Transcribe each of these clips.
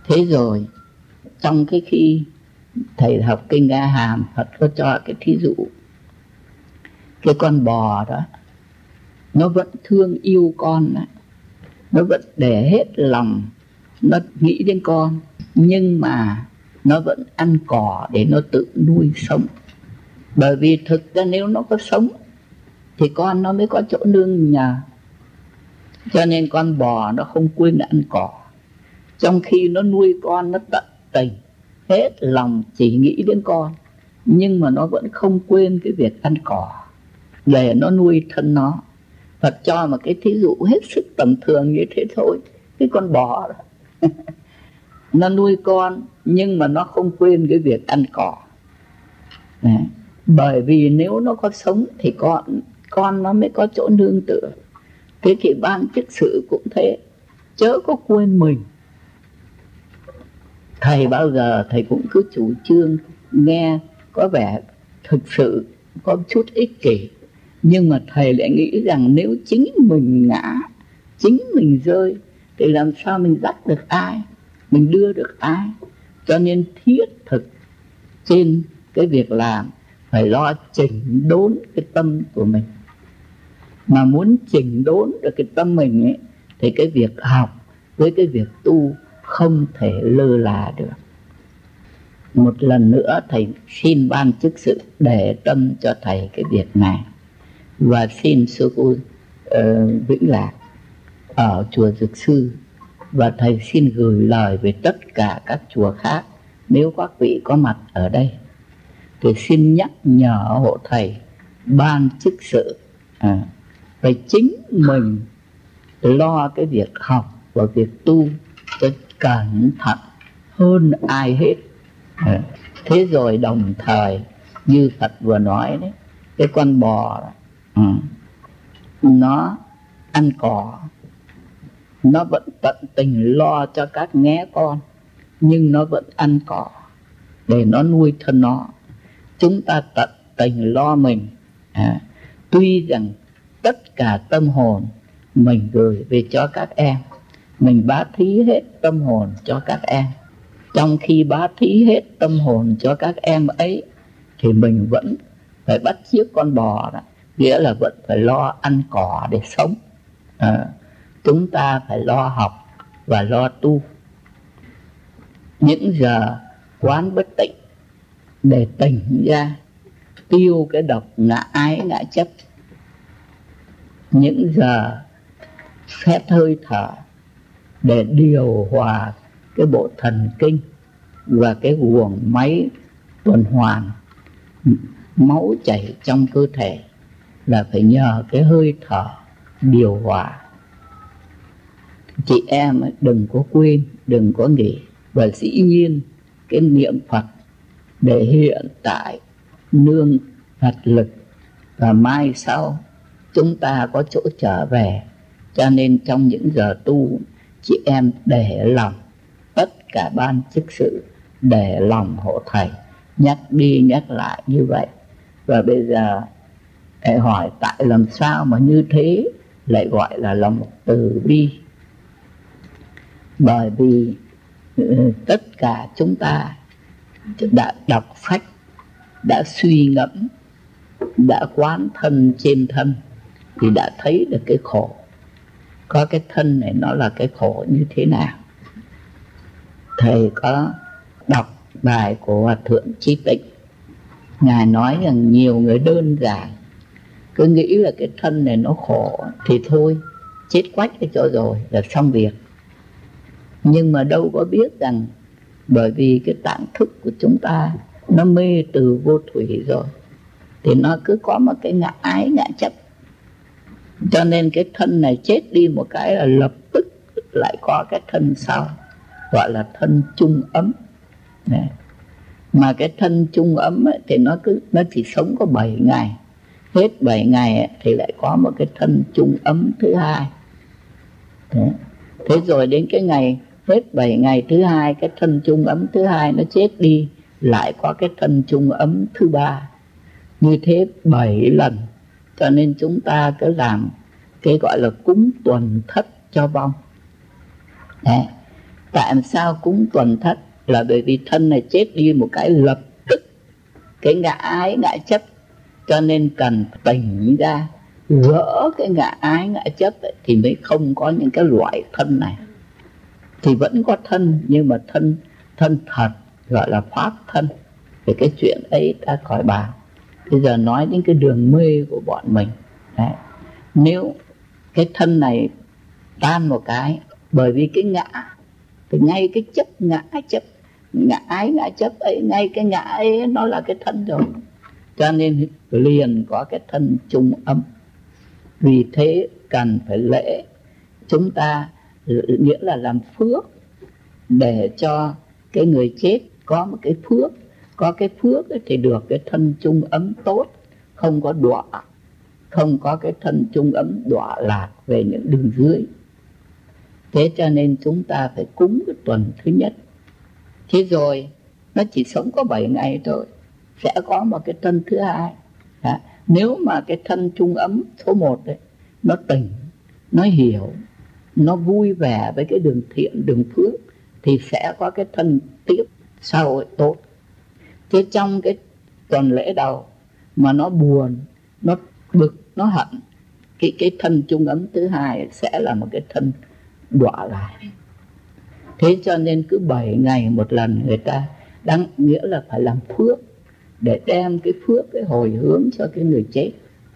Thế rồi trong cái khi thầy học kinh A Hàm, Phật có cho cái thí dụ cái con bò đó, nó vẫn thương yêu con đó, nó vẫn để hết lòng nó nghĩ đến con, nhưng mà nó vẫn ăn cỏ để nó tự nuôi sống. Bởi vì thực ra nếu nó có sống thì con nó mới có chỗ nương nhờ. Cho nên con bò nó không quên ăn cỏ, trong khi nó nuôi con nó tận tình hết lòng chỉ nghĩ đến con, nhưng mà nó vẫn không quên cái việc ăn cỏ để nó nuôi thân nó. Phật cho một cái thí dụ hết sức tầm thường như thế thôi. Cái con bò đó nó nuôi con nhưng mà nó không quên cái việc ăn cỏ. Đấy. Bởi vì nếu nó có sống thì con nó mới có chỗ nương tựa. Thế thì ban chức sự cũng thế, chớ có quên mình. Thầy bao giờ thầy cũng cứ chủ trương, nghe có vẻ thực sự có chút ích kỷ, nhưng mà thầy lại nghĩ rằng nếu chính mình ngã, chính mình rơi thì làm sao mình dắt được ai, mình đưa được ai. Cho nên thiết thực trên cái việc làm phải lo chỉnh đốn cái tâm của mình. Mà muốn chỉnh đốn được cái tâm mình ấy, thì cái việc học với cái việc tu không thể lơ là được. Một lần nữa thầy xin ban chức sự để tâm cho thầy cái việc này. Và xin sư cô Vĩnh Lạc ở chùa Dược Sư, và thầy xin gửi lời về tất cả các chùa khác, nếu các vị có mặt ở đây thì xin nhắc nhở hộ thầy ban chức sự phải chính mình lo cái việc học và việc tu cho cẩn thận hơn ai hết. Thế rồi đồng thời như Phật vừa nói đấy, cái con bò đó, nó ăn cỏ, nó vẫn tận tình lo cho các nghé con, nhưng nó vẫn ăn cỏ để nó nuôi thân nó. Chúng ta tận tình lo mình, tuy rằng tất cả tâm hồn mình gửi về cho các em, mình bá thí hết tâm hồn cho các em. Trong khi bá thí hết tâm hồn cho các em ấy thì mình vẫn phải bắt chước con bò đó, nghĩa là vẫn phải lo ăn cỏ để sống. Chúng ta phải lo học và lo tu. Những giờ quán bất tịnh để tỉnh ra, tiêu cái độc ngã ái ngã chấp. Những giờ phép hơi thở để điều hòa cái bộ thần kinh và cái guồng máy tuần hoàn máu chảy trong cơ thể, là phải nhờ cái hơi thở điều hòa. Chị em đừng có quên, đừng có nghỉ. Và dĩ nhiên cái niệm Phật để hiện tại nương Phật lực, và mai sau chúng ta có chỗ trở về. Cho nên trong những giờ tu, chị em để lòng, tất cả ban chức sự để lòng hộ thầy, nhắc đi nhắc lại như vậy. Và bây giờ thầy hỏi tại làm sao mà như thế lại gọi là lòng từ bi? Bởi vì tất cả chúng ta đã đọc sách, đã suy ngẫm, đã quán thân trên thân thì đã thấy được cái khổ. Có cái thân này nó là cái khổ như thế nào. Thầy có đọc bài của Hòa Thượng Chí Tịnh. Ngài nói rằng nhiều người đơn giản cứ nghĩ là cái thân này nó khổ thì thôi, chết quách cho rồi là xong việc. Nhưng mà đâu có biết rằng bởi vì cái tạng thức của chúng ta nó mê từ vô thủy rồi, thì nó cứ có một cái ngã ái ngã chấp. Cho nên cái thân này chết đi một cái là lập tức lại có cái thân sau, gọi là thân chung ấm. Đấy. Mà cái thân chung ấm ấy, thì nó chỉ sống có 7 ngày. Hết 7 ngày ấy, thì lại có một cái thân chung ấm thứ hai. Đấy. Thế rồi đến cái ngày hết 7 ngày thứ hai, cái thân chung ấm thứ hai nó chết đi, lại có cái thân chung ấm thứ ba. Như thế 7 lần. Cho nên chúng ta cứ làm cái gọi là cúng tuần thất cho vong. Đấy. Tại sao cúng tuần thất? Là bởi vì thân này chết đi một cái lập tức cái ngã ái ngã chấp, cho nên cần tỉnh ra, gỡ cái ngã ái ngã chấp ấy, thì mới không có những cái loại thân này. Thì vẫn có thân, nhưng mà thân thật, gọi là pháp thân. Thì cái chuyện ấy ta khỏi bàn. Bây giờ nói đến cái đường mê của bọn mình. Đấy. Nếu cái thân này tan một cái, bởi vì cái ngã, thì ngay cái chấp ngã chấp, ngã ái ngã chấp ấy, ngay cái ngã ấy nó là cái thân rồi. Cho nên liền có cái thân chung âm. Vì thế cần phải lễ, chúng ta nghĩa là làm phước để cho cái người chết có một cái phước. Có cái phước ấy thì được cái thân chung ấm tốt, không có đọa, không có cái thân chung ấm đọa lạc về những đường dưới. Thế cho nên chúng ta phải cúng cái tuần thứ nhất. Thế rồi nó chỉ sống có 7 ngày thôi, sẽ có một cái thân thứ hai. Nếu mà cái thân chung ấm số 1 ấy, nó tỉnh, nó hiểu, nó vui vẻ với cái đường thiện, đường phước, thì sẽ có cái thân tiếp sau ấy tốt. Thế trong cái tuần lễ đầu mà nó buồn, nó bực, nó hận, cái thân chung ấm thứ hai sẽ là một cái thân đọa lại. Thế cho nên cứ 7 ngày một lần người ta đang nghĩa là phải làm phước để đem cái phước, cái hồi hướng cho cái người chết.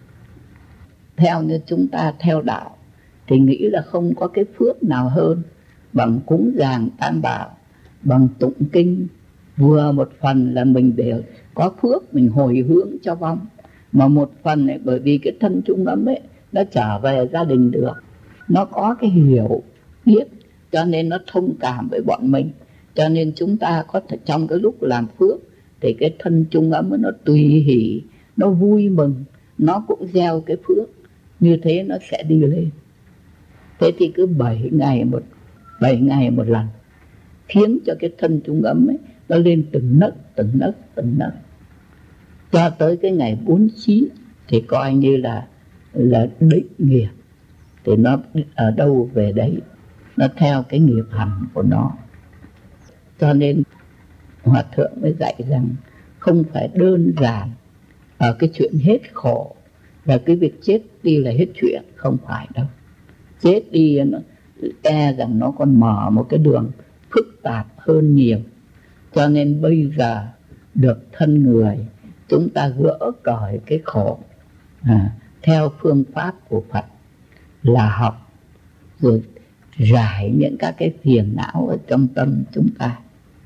Theo như chúng ta theo đạo thì nghĩ là không có cái phước nào hơn bằng cúng dường Tam Bảo, bằng tụng kinh. Vừa một phần là mình đều có phước, mình hồi hướng cho vong, mà một phần ấy, bởi vì cái thân chung ấm ấy nó trở về gia đình được, nó có cái hiểu biết, cho nên nó thông cảm với bọn mình. Cho nên chúng ta có thể trong cái lúc làm phước thì cái thân chung ấm ấy nó tùy hỷ, nó vui mừng, nó cũng gieo cái phước, như thế nó sẽ đi lên. Thế thì cứ 7 ngày một lần, khiến cho cái thân chung ấm ấy nó lên từng nấc, cho tới cái ngày 49 thì coi như là định nghiệp. Thì nó ở đâu về đấy, nó theo cái nghiệp hành của nó. Cho nên Hòa Thượng mới dạy rằng không phải đơn giản ở cái chuyện hết khổ là cái việc chết đi là hết chuyện, không phải đâu. Chết đi nó e rằng nó còn mở một cái đường phức tạp hơn nhiều. Cho nên bây giờ được thân người, chúng ta gỡ cởi cái khổ theo phương pháp của Phật là học, rồi giải những các cái phiền não ở trong tâm chúng ta.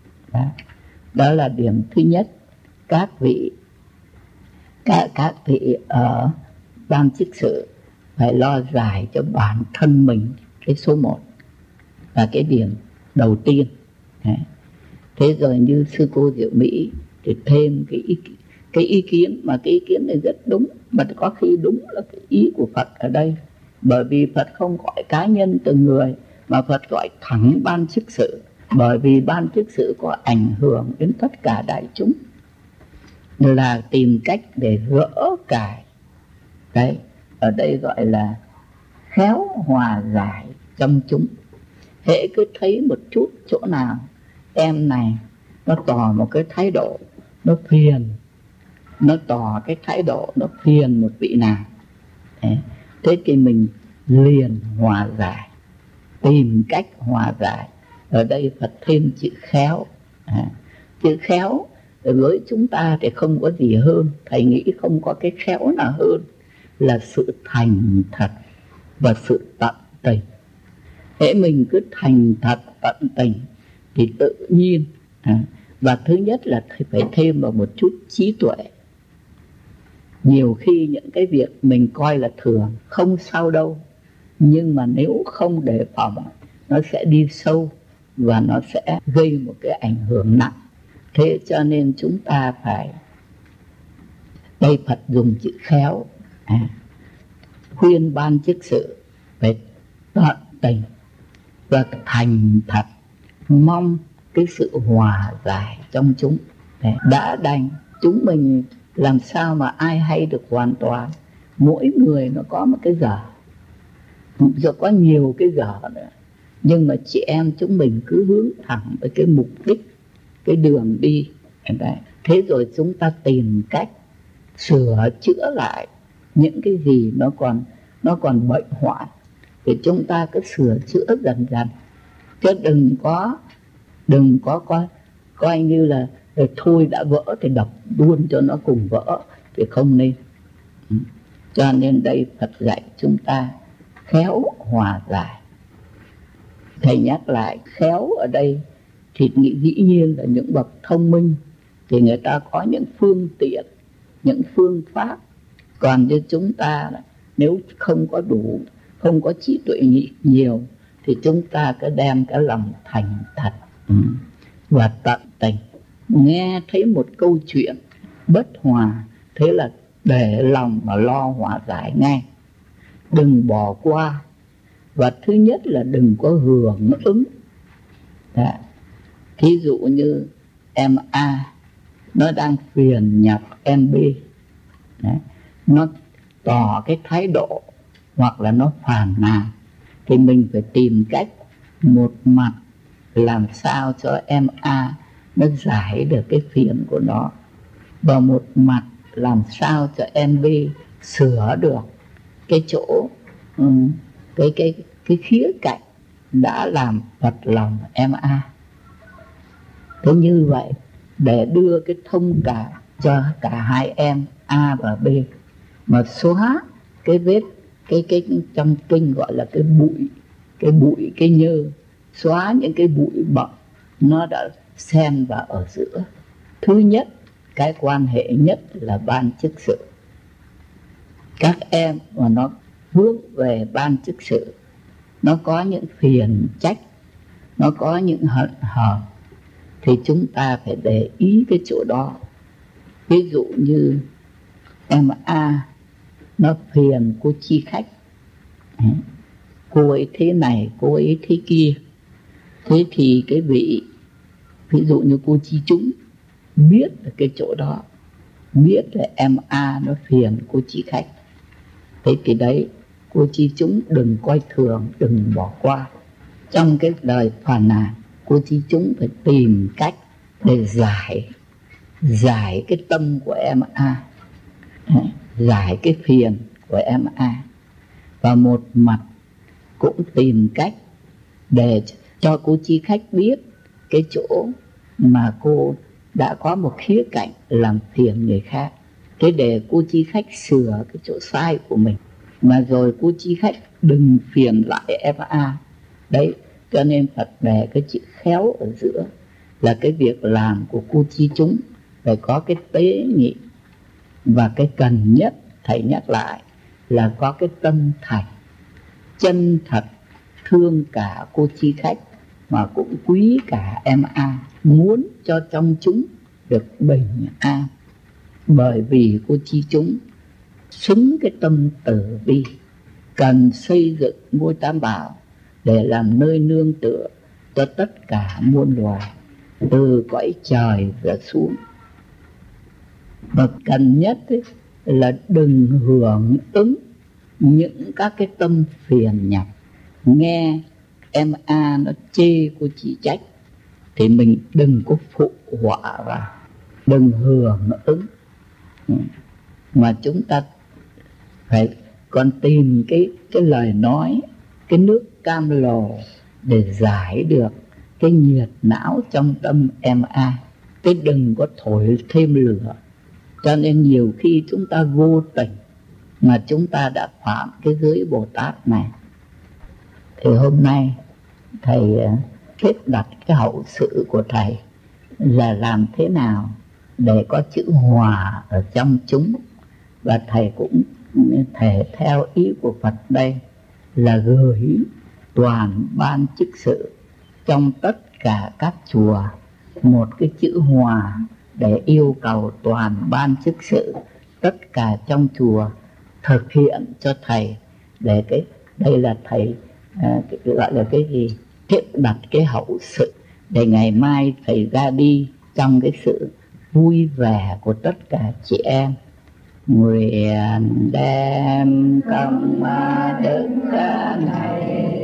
Đó là điểm thứ nhất. Các vị ở ban chức sự phải lo giải cho bản thân mình, cái số 1 là cái điểm đầu tiên. Thế rồi như sư cô Diệu Mỹ thì thêm cái ý kiến, mà cái ý kiến này rất đúng, mà có khi đúng là cái ý của Phật ở đây. Bởi vì Phật không gọi cá nhân từng người, mà Phật gọi thẳng ban chức sự. Bởi vì ban chức sự có ảnh hưởng đến tất cả đại chúng, là tìm cách để gỡ cải. Đấy, ở đây gọi là khéo hòa giải trong chúng. Hễ cứ thấy một chút chỗ nào em này nó tỏ một cái thái độ nó phiền, nó tỏ cái thái độ nó phiền một vị nào, thế thì mình liền hòa giải, tìm cách hòa giải. Ở đây Phật thêm chữ khéo. Chữ khéo với chúng ta thì không có gì hơn. Thầy nghĩ không có cái khéo nào hơn là sự thành thật và sự tận tình. Hễ mình cứ thành thật tận tình thì tự nhiên. Và thứ nhất là phải thêm vào một chút trí tuệ. Nhiều khi những cái việc mình coi là thường, không sao đâu, nhưng mà nếu không đề phòng, nó sẽ đi sâu và nó sẽ gây một cái ảnh hưởng nặng. Thế cho nên chúng ta phải, đây Phật dùng chữ khéo, khuyên ban chức sự phải tận tình và thành thật, mong cái sự hòa giải trong chúng. Đã đành chúng mình làm sao mà ai hay được hoàn toàn. Mỗi người nó có một cái dở, rồi có nhiều cái dở nữa, Nhưng mà chị em chúng mình cứ hướng thẳng với cái mục đích, cái đường đi. Thế rồi chúng ta tìm cách sửa chữa lại những cái gì nó còn bệnh hoạn, thì chúng ta cứ sửa chữa dần dần, chứ đừng có coi như là thôi đã vỡ thì đập luôn cho nó cùng vỡ, thì không nên. Cho nên đây Phật dạy chúng ta khéo hòa giải. Thầy nhắc lại, khéo ở đây thì dĩ nhiên là những bậc thông minh thì người ta có những phương tiện, những phương pháp. Còn như chúng ta nếu không có đủ, không có trí tuệ nhiều, thì chúng ta cứ đem cái lòng thành thật và tận tình. Nghe thấy một câu chuyện bất hòa, thế là để lòng mà lo hòa giải ngay, đừng bỏ qua. Và thứ nhất là đừng có hưởng ứng. Thí dụ như em A nó đang phiền nhập em B, nó tỏ cái thái độ hoặc là nó phàn nàn, thì mình phải tìm cách một mặt làm sao cho em A nó giải được cái phiền của nó, và một mặt làm sao cho em B sửa được cái chỗ cái khía cạnh đã làm phật lòng em A. Thế như vậy để đưa cái thông cảm cho cả hai em A và B, mà xóa cái vết cái trong kinh gọi là cái nhơ, xóa những cái bụi bặm nó đã xen vào ở giữa. Thứ nhất, cái quan hệ nhất là ban chức sự. Các em mà nó hướng về ban chức sự, nó có những phiền trách, nó có những hận hờn, thì chúng ta phải để ý cái chỗ đó. Ví dụ như em A nó phiền cô chi khách, cô ấy thế này, cô ấy thế kia. Thế thì cái vị, ví dụ như cô chi chúng, biết ở cái chỗ đó, biết là em A nó phiền cô chi khách, thế thì đấy, cô chi chúng đừng coi thường, đừng bỏ qua. Trong cái đời phàn nàn, cô chi chúng phải tìm cách để giải cái tâm của em A, giải cái phiền của em A. Và một mặt cũng tìm cách để cho cô chi khách biết cái chỗ mà cô đã có một khía cạnh làm phiền người khác, thế để cô chi khách sửa cái chỗ sai của mình, mà rồi cô chi khách đừng phiền lại em A. Đấy, cho nên Phật đề cái chữ khéo ở giữa là cái việc làm của cô chi chúng phải có cái tế nhị, và cái cần nhất thầy nhắc lại là có cái tâm thành, chân thật thương cả cô chi khách mà cũng quý cả em A, muốn cho trong chúng được bình an. Bởi vì cô chi chúng xứng cái tâm từ bi, cần xây dựng ngôi Tam Bảo để làm nơi nương tựa cho tất cả muôn loài từ cõi trời trở xuống. Và cần nhất ấy, là đừng hưởng ứng những các cái tâm phiền nhập. Nghe em A nó chê cô chị trách thì mình đừng có phụ họa vào, đừng hưởng ứng, mà chúng ta phải còn tìm cái lời nói, cái nước cam lồ để giải được cái nhiệt não trong tâm em A, cái đừng có thổi thêm lửa. Cho nên nhiều khi chúng ta vô tình mà chúng ta đã phạm cái giới Bồ Tát này. Thì hôm nay thầy kết đặt cái hậu sự của thầy là làm thế nào để có chữ hòa ở trong chúng. Và thầy cũng thể theo ý của Phật đây là gửi toàn ban chức sự trong tất cả các chùa một cái chữ hòa, để yêu cầu toàn ban chức sự tất cả trong chùa thực hiện cho thầy. Để cái đây là thầy gọi là cái gì, thiết đặt cái hậu sự để ngày mai thầy ra đi trong cái sự vui vẻ của tất cả chị em. Nguyện đem công đức này